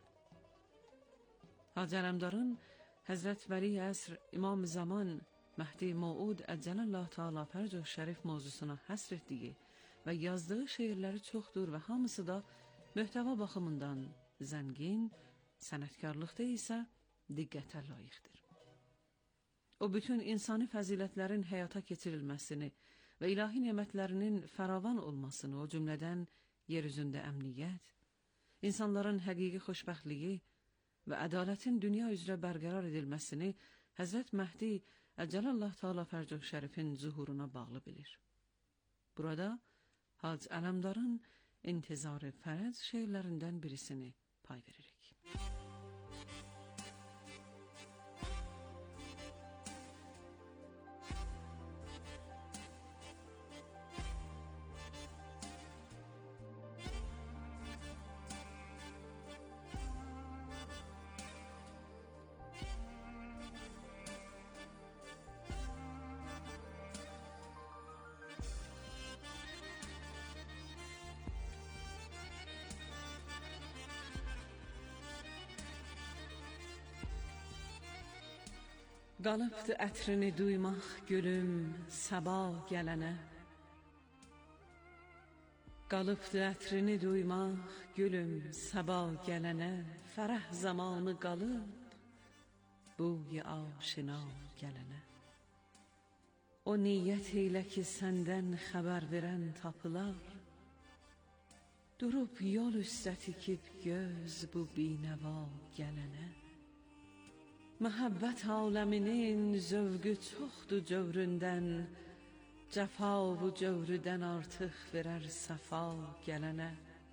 Hacı Ələmdarın Həzrət Vəli Əsr, İmam Zaman, Məhdi Mauud Əcələllah Teala Fərc-ü Şərif mövzusuna həsr etdiyi və yazdığı şeirləri çoxdur və hamısı da möhtəva baxımından zəngin, sənətkarlıqda isə diqqətə layiqdir. O, bütün insani fəzilətlərin həyata keçirilməsini və ilahi nemətlərinin fəravan olmasını, o cümlədən yeryüzündə əmniyyət, insanların həqiqi xoşbəxtliyi və ədalətin dünya üzrə bərqərar edilməsini Həzrət Məhdi Əcələllah Teala Fərc-ü Şərifin zuhuruna bağlı bilir. Burada Hacı Ələmdarın İntizar-ı Fərəc şeirlərindən birisini pay veririk. Qalıbdı ətrini duymaq gülüm səba gələnə. Qalıbdı ətrini duymaq gülüm səba gələnə. Fərəh zamanı qalıb buy aşina gələnə. O niyyət ilə ki səndən xəbər verən tapılar, durub yol üstə tikib göz bu binəva gələnə. Məhəbbət aləminin zövqü çoxdur cövründən, cəfa bu cövrüdən artıq verər səfa gələnə.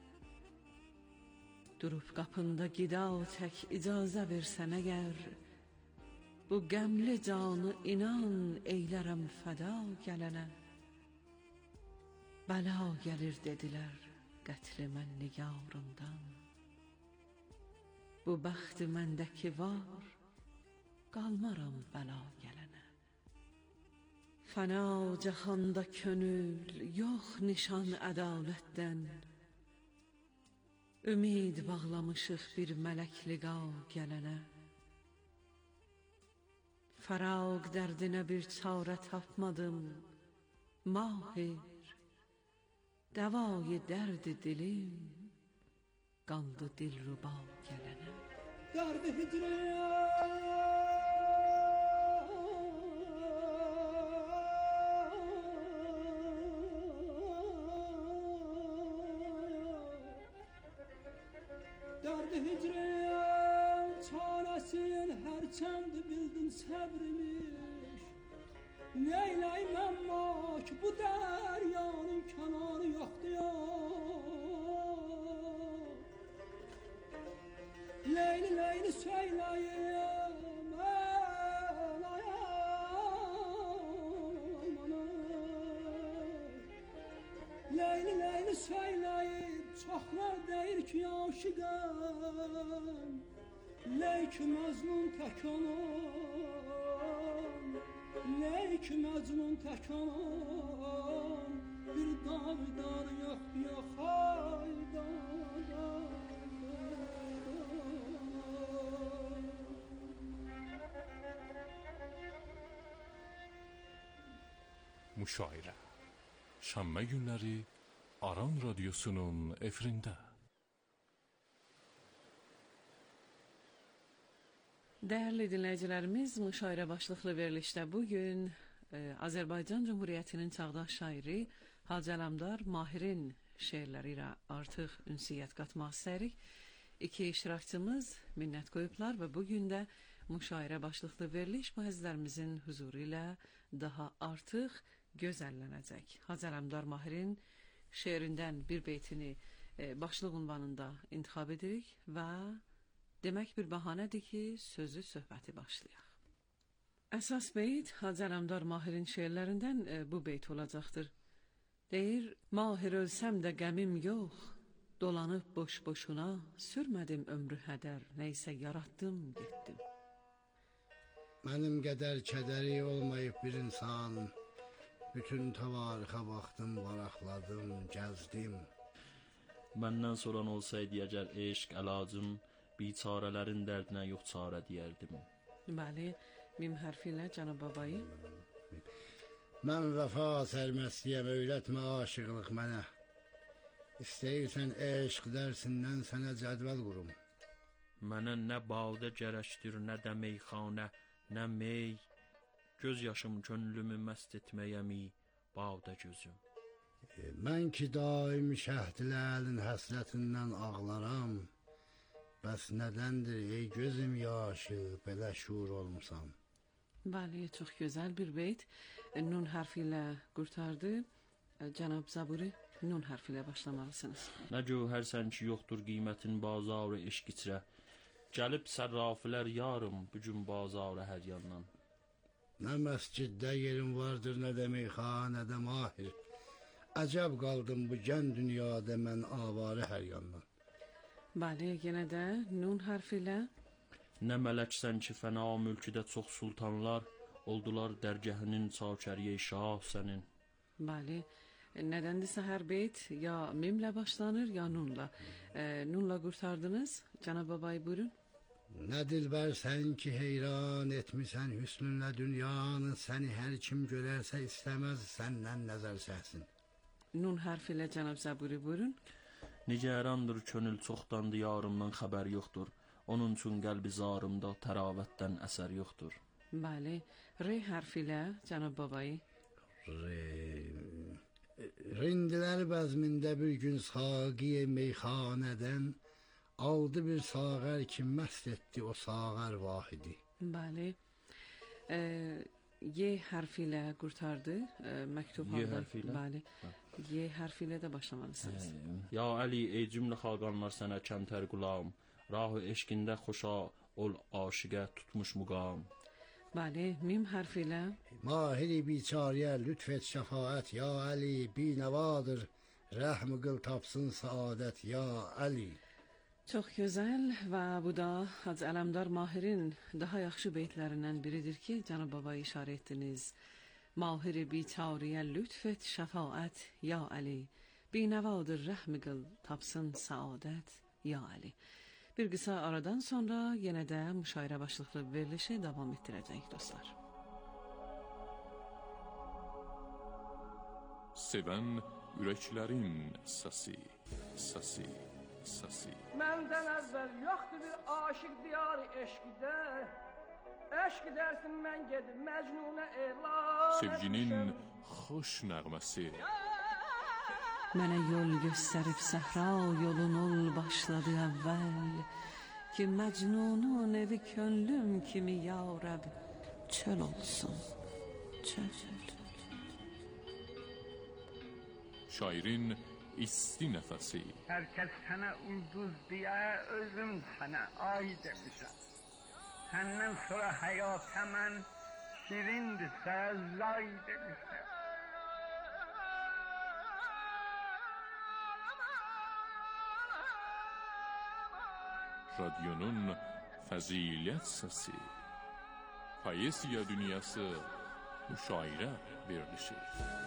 Durub qapında qida tək icazə versən əgər, bu qəmli canı inan eylərəm fəda gələnə. Bəla gəlir dedilər qətli mən nigarımdan, bu bəxti məndəki var, qalmaram bəla gələnə. Fəna cəhanda könül yox nişan ədalətdən, Ümid bağlamışıq bir mələk liqa gələnə. Fəraq dərdinə bir çarə tapmadım. Mahir, dəvayı dərdi dilim, qaldı dilruba gələnə. Derdi hicre Derdi hicre çaresin herçend bildin sabrimiş. Neyleyim ki bu deryanın kenarı yoktu ya. Leyli leyli söyleyeyim Leyli leyli söyleyeyim çoxlar deyir ki aşıqam Leyki Məcnun tək anam Leyki Məcnun tək anam Bir dağdar yoxdur ya xaydar Müşairə. Şənbə günləri Aran Radiosunun efirində. Değerli dinləyicilərimiz, müşairə başlıqlı verilişdə bugün Azərbaycan Cumhuriyyətinin çağdaş şairi Hacı Ələmdar Mahirin şeirləri ilə artıq ünsiyyət qatmaq istəyirik. İki iştirakçımız minnət qoyublar və bugün də müşairə başlıqlı veriliş müəzzizlərimizin huzuru ilə daha artıq gözəllənəcək. Hacı Ələmdar Mahirin şeirindən bir beytini başlıq ünvanında intixab edirik və demək bir bəhanədir ki, sözü söhbəti başlayaq. Əsas beyt Hacı Ələmdar Mahirin şeirlərindən bu beyt olacaqdır. Deyir, Mahir ölsəm də qəmim yox, dolanıb boş-boşuna, sürmədim ömrü hədər, neysə yaratdım, getdim. Mənim qədər kədəri olmayıb bir insan, bütün tavarıxa baxdım, varaqladım, gəzdim. Məndən soran olsaydı əgər eşq əlacım, biçarələrin dərdinə yox çarə deyərdim. Bəli, mim hərfi ilə Cənab Babayı. Mən vəfa sərməstiyəm, öyrətmə aşıqlıq mənə. İstəyirsən eşq dərsindən sənə cədvəl qurum. Mənə nə badə gərəkdir, nə də meyxanə, nə mey. Göz yaşım könlümü məst etməyəmi, badə gözüm. Mən ki daim şəhdiləlin həsrətindən ağlaram. Bəs nədəndir ey gözüm yaşı, belə şuur olmuşam. Bəli, çox gözəl bir beyt. Nun hərfi ilə qurtardı. Cənab Zaburi, nun hərfi ilə başlamalısınız. Nə gövhərsən ki yoxdur qiymətin bazarı eşq içrə. Gəlib sərrafilər yarım, bugün bazarı hər yandan. Nə məsciddə yerim vardır, nə də meyxanədə mahir. Əcəb qaldım bu gən dünyada mən avarı hər yandan. Bəli, yenə də nun hərfi ilə. Nə mələksən ki fəna mülküdə çox sultanlar, oldular dərgəhinin çakəriyə şah sənin. Bəli, nədəndirsə hər beyt ya mimlə başlanır, ya nunla. Nunla qurtardınız. Cənab Babayı buyurun. Nə dilbərsən ki heyran etmisən hüsnünlə dünyanı, səni hər kim görərsə istəməz səndən nəzər səhsin. Nun hərfi ilə Cənab Zaburi buyurun. Nigarandır könül çoxdan diyarımdan xəbər yoxdur. Onun üçün qəlbi zarımda təravətdən əsər yoxdur. Bəli, re hərfi ilə Cənab Babayı. Rindilər bəzmində bir gün saqiyə meyxanədən aldı bir sağər ki məst etdi o sağər vahidi. Bəli. Y hərfi ilə qurtardı. Məktub Y hərfi ilə? Bəli. Y hərfi ilə də başlamalısınız. Ya Əli, ey cümlə xalqanlar sənə kəmtər qulağım. Rahı eşqində xoşa ol aşiqə tutmuş muqam. Bəli, mim hərfi ilə. Mahiri biçariyə lütf et şəfaət ya Əli, binəvadır, rəhm qıl tapsın saadət ya Əli. Çox gözəl və bu da Hacı Ələmdar Mahirin daha yaxşı beytlərindən biridir ki, Cənab Baba işarə etdiniz. Mahiri biçariyə lütf et şəfaət ya Əli, binəvadır rəhm qıl tapsın saadət ya Ali. Bir kısa aradan sonra yine de müşaire başlıklı verilişi devam ettireceğiz dostlar. Seven ürəklərin səsi, səsi, səsi. Məndən əvvəl yoxdur bir aşıq diyarı eşqdə. Eşq dersin mən gedib Məcnunə elan. Sevginin xoş nəğməsi. Mənə yol göstərib səhra yolun ol başladı əvvəl. Ki Məcnunun evi könlüm kimi ya Rəbb çöl olsun, çöl. Şairin isti nəfəsi. Hər kəs sənə ulduz deyə özüm sənə ay demişəm. Səndən sonra həyata mən şirindirsə lay demişəm. Radyonun fəzilət səsi. Poeziya dünyası müşairə verilişi.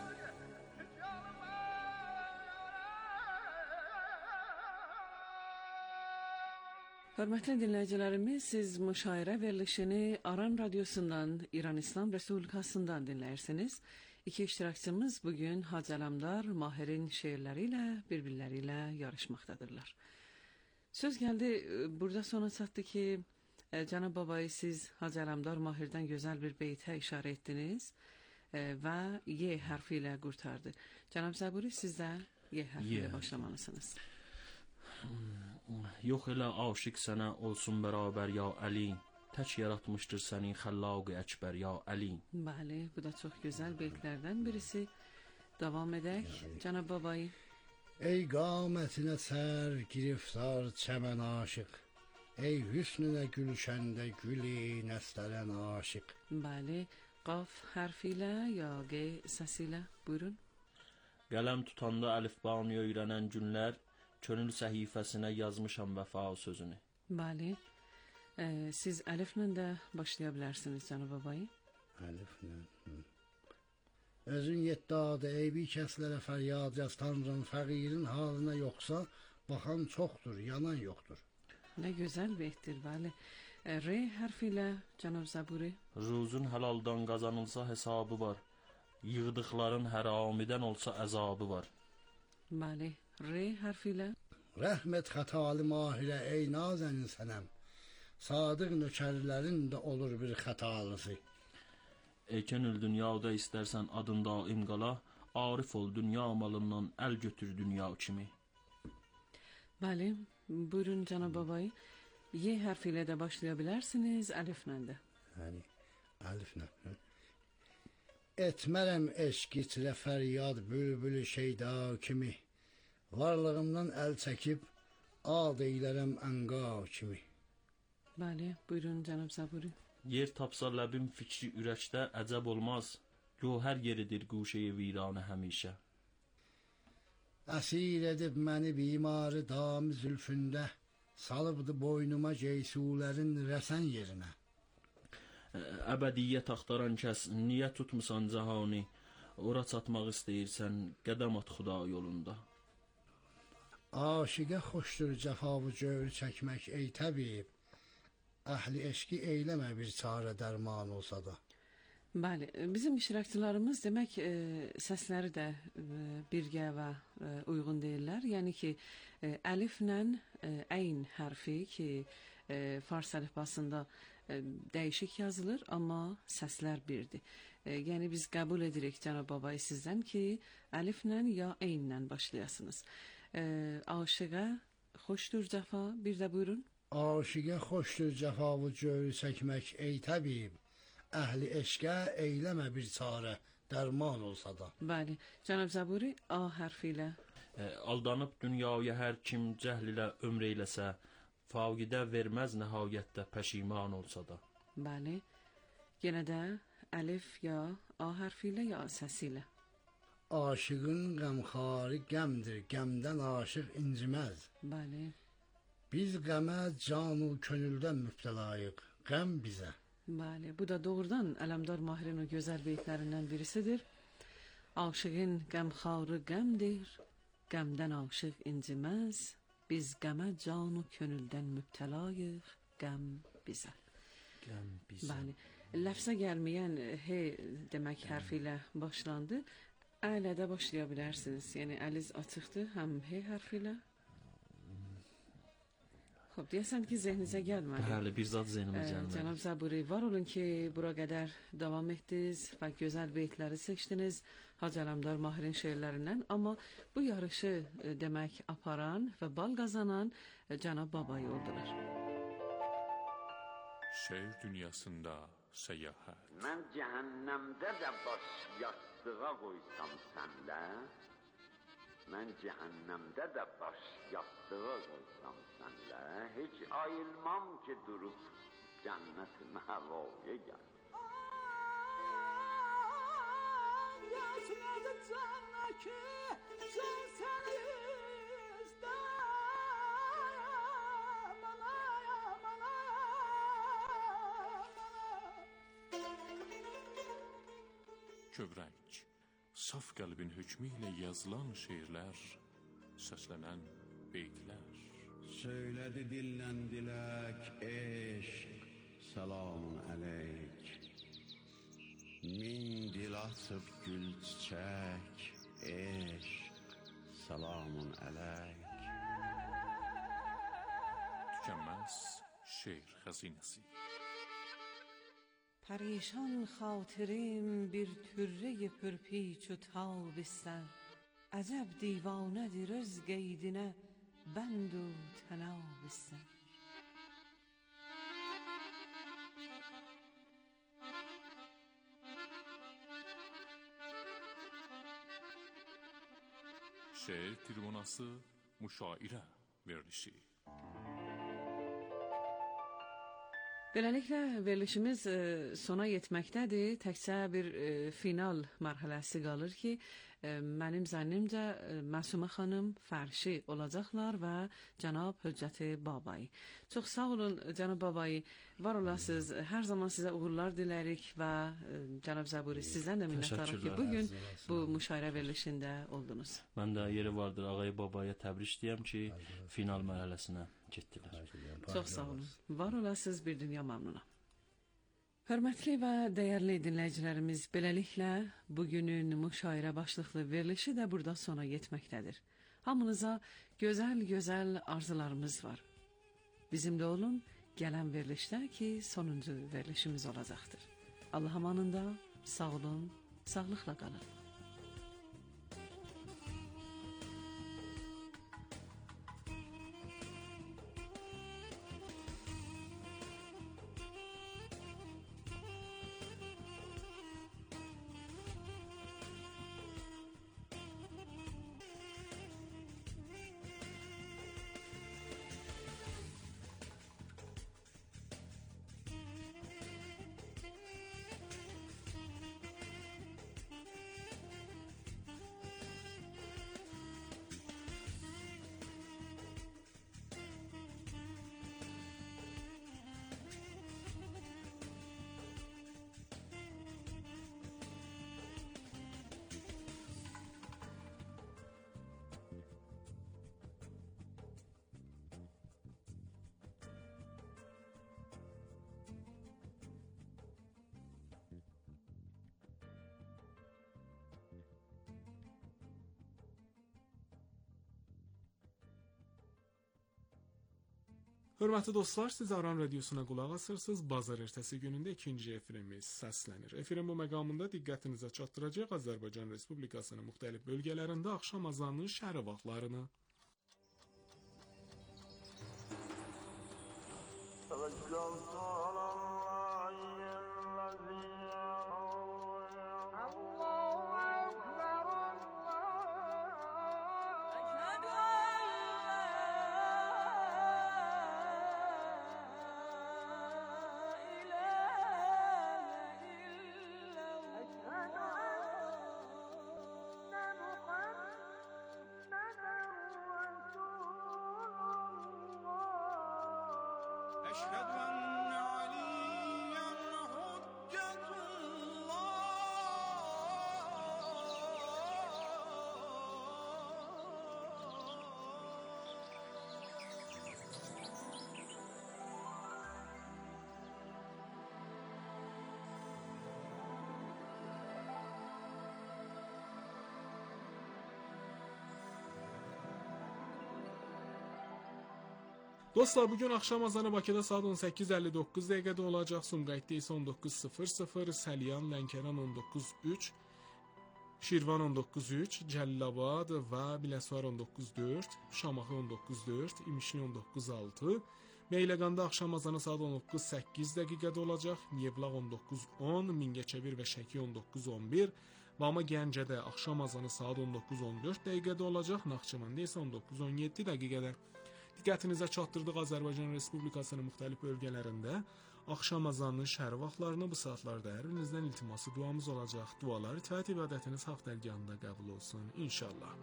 Hörmətli dinləyicilərimiz, siz müşairə verilişini Aran Radyosu'ndan, İran İslam Respublikası'ndan dinləyirsiniz. İki iştirakçımız bugün Hacı Alamdar Mahir'in şiirleriyle birbirleriyle yarışmaktadırlar. Söz geldi, burada sona çatdı ki, Cenab-ı Babayı siz Hacı Alamdar Mahir'den güzel bir beyte işare ettiniz ve Y harfiyle kurtardı. Cenab-ı Zaburi, siz de Y harfiyle başlamalısınız. Yox elə aşiq sənə olsun bərabər ya Ali. Tək yaratmışdır səni xəllaq-ı əkbər ya Ali. Bəli, bu da çox gözəl beytlərdən birisi. Devam edək Cenab-ı Babayı. Ey qamətinə sər giriftar çəmən aşıq. Ey hüsnünə gülşəndə gülü nəstələn aşıq. Bəli, qaf hərfilə ya G səsilə buyurun. Qələm tutanda əlifbanı öyrənən günlər, könül səhifəsinə yazmışam vəfa sözünü. Bəli, siz əliflə də başlayabilirsiniz Cenab-ı Babayı. Əliflə. Özün yetdi adı eybi kəslərə fəryad yaz Tanrım, fəqirin halına yoxsa baxan çoxdur, yanan yoxdur. Nə gözəl beytdir, bəli. R hərfilə Cenab-ı Zaburi. Ruzun həlaldan qazanılsa hesabı var. Yığdıqların həramidən olsa əzabı var. Bəli, R hərfilə. Rəhmət xətalı mahirə ey nazənin sənəm. Sadıq nökərlərin də olur bir xətalısı. Könül dünyada istərsən adın daim qala, arif ol dünya malından əl götür dünya kimi. Bəli, buyurun Cenab-ı Babayı. Y hərfilə də başlayabilirsiniz, əliflə də. Yəni, əliflə. Etmərəm eşq itirə fəryad bülbülü şeyda kimi. Varlığımdan əl çəkib, ad eylərəm ənqa kimi. Bəli, buyurun Cenab-ı Zaburi. Yer tapsa ləbim fikri ürəkdə əcəb olmaz. Gövhər yeridir quşeyi viranə həmişə. Əsir edib məni bimarı damı zülfündə, salıbdı boynuma ceysulərin rəsən yerinə. Əbədiyyət axtaran kəs, niyə tutmusan cahani? Ora çatmaq istəyirsən, qədəm at xuda yolunda. Aşiqə xoşdur cəfavı cövr çəkmək ey təbib. Əhli eşqi eyləmə bir çarə dərman olsa da. Bəli, bizim iştirakçılarımız demək səsləri də birgə və uyğun deyirlər. Yəni ki, əliflə əyn hərfi ki, fars əlifbasında dəyişik yazılır, amma səslər birdir. Yəni biz qəbul edirik Cenab-ı Babayı sizdən ki, əliflə ya əynlə başlayasınız. Aşıqa xoşdur cəfa, bir də buyurun. Aşiqə xoşdur cəfavı cövr çəkmək ey təbib. Əhli eşqə eyləmə bir çarə dərman olsa da. Bəli, Cenab-ı Zaburi A hərfi ilə. Aldanıb dünyaya hər kim cəhl ilə ömr eyləsə, faqidə verməz nəhayətdə pəşiman olsa da. Bəli, yenə də əlif ya A hərfi ilə ya səsi ilə. Aşığın qəmxarı qəmdir, qəmdən aşıq inciməz. Bəli. Biz qəmə canu könüldən mübtəlayıq, qəm bizə. Bəli, bu da doğrudan Alamdar Mahir'in o gözəl beytlərindən birisidir. Aşığın qəmxarı qəmdir, qəmdən aşıq inciməz. Biz qəmə can و könüldən mübtəlayıq, qəm bizə. Qəm bizə. Bəli. Ləfzə gəlməyən he demək hərfi ilə başlandı. Ə ilə də başlaya bilərsiniz. Yəni əliz açıqdır, həm he hərfi ilə. Xoş, deyəsən ki, zehninizə gəlmədi. Bəli, bir zat zehnimə gəlmədi. Cənab Zaburi, var olun ki, bura qədər davam etdiniz və gözəl beytləri seçdiniz Hacı Ələmdar Mahirin şeirlərindən, amma bu yarışı demək aparan və bal qazanan Cənab Babai oldular. Şeir dünyasında səyahət. Mən cəhənnəmdə də baş yastığa qoysam səndə, mən cəhənnəmdə də baş yastığa qoysam səndə, heç ayılmam ki durub cənnət məhvaya gəl. Yaşadı canla ki can səni Kövrək, saf qəlbin hökmü ilə yazılan şeirlər, səslənən beytlər. Söylədi dillə dilək, eşq, selamun əleyk. Min dil açıb gül çiçək, eşq, selamun əleyk. Tükənməz şeir xəzinəsi. پریشان خاطریم bir türre pürpiç و تاب سر عجب دیوانه دی رزق ایدینه بند و تناب سر Şeir tribunası müşairə verilişi. Beləliklə, verilişimiz sona yetməkdədir. Təkcə bir final mərhələsi qalır ki, mənim zənnimcə Məsumə xanım, Fərşi olacaqlar və cənab Höccəti Babai. Çox sağ olun, cənab Babai. Var olasınız. Hər zaman sizə uğurlar dilərik və cənab Zaburi, sizdən də minnətdarıq ki, bugün bu müşairə verilişində oldunuz. Mən də yeri vardır ağay Babaya təbrik edirəm ki, final mərhələsinə getdilər. Çox sağ olun. Var olasınız, bir dünya məmnunam. Hörmətli və dəyərli dinləyicilərimiz, beləliklə bugünün müşairə başlıqlı verilişi də burada sona yetməkdədir. Hamınıza gözəl arzularımız var. Bizimlə olun, gələn verilişdə ki, sonuncu verilişimiz olacaqdır. Allah amanında, sağ olun, sağlıqla qalın. Hörmətli dostlar, siz Aran Radiosuna qulaq asırsınız. Bazar ertəsi günündə ikinci efirimiz səslənir. Efirin bu məqamında diqqətinizə çatdıracaq Azərbaycan Respublikasının müxtəlif bölgələrində axşam azanının şəhəri vaxtlarını. أشهد أن Dostlar, bugün axşam azanı Bakıda saat 18:59 dəqiqədə olacaq. Sumqayıtda isə 19:00, Səliyan, Lənkəran 19:03, Şirvan 19:03, Cəlilabad və Biləsuvar 19:04, Şamaxı 19:04, İmişli 19:06. Meyləqanda axşam azanı saat 19:08 dəqiqədə olacaq. Yevlax 19:10, Mingəçevir və Şəki 19:11. Bama Gəncədə axşam azanı saat 19:14 dəqiqədə olacaq. Naxçıvanda isə 19:17 dəqiqədə. Diqqətinizə çatdırdıq Azərbaycan Respublikasının müxtəlif bölgələrində axşam azanının şəhər vaxtlarını bu saatlarda hər birinizdən iltiması duamız olacaq. Dualar itaət ibadətiniz haqq dərgahında qəbul olsun inşallah.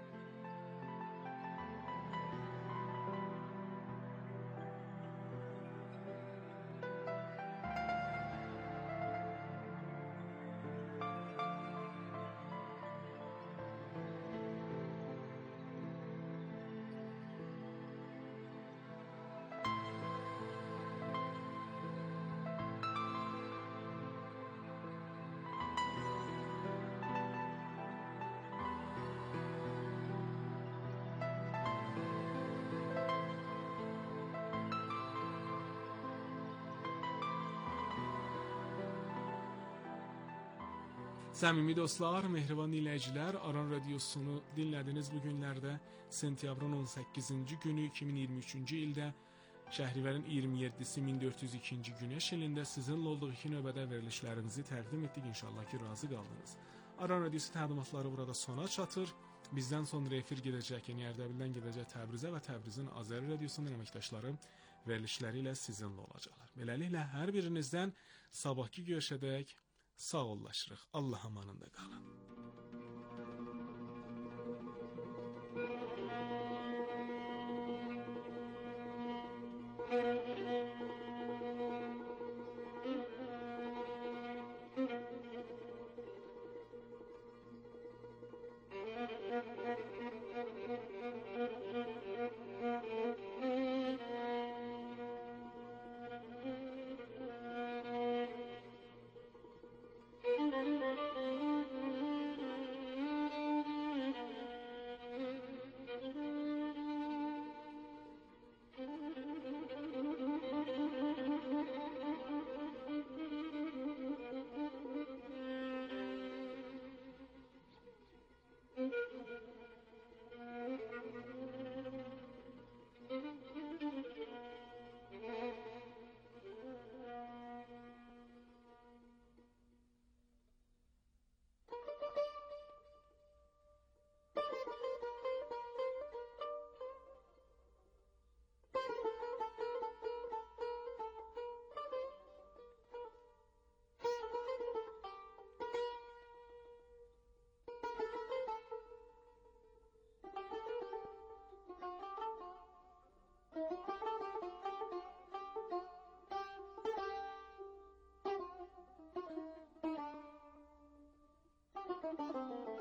Səmimi dostlar, mehriban dinləyicilər, Aran Radiosunu dinlədiniz bu günlərdə. Sentyabrın 18-ci günü 2023-cü ildə Şəhrivarin 27-si 1402-ci günəş ilində sizinlə olduğu iki növbədə verilişlərimizi təqdim etdik. İnşallah ki, razı qaldınız. Aran Radiosu təqdimatları burada sona çatır. Bizdən sonra efir gedəcək, yəni Ərdəbildən gedəcək Təbrizə və Təbrizin Azəri Radiosunun əməkdaşları verilişləri ilə sizinlə olacaqlar. Beləliklə, hər birinizdən sabahki görüşədək sağollaşırıq. Allah amanında qalın. Thank you.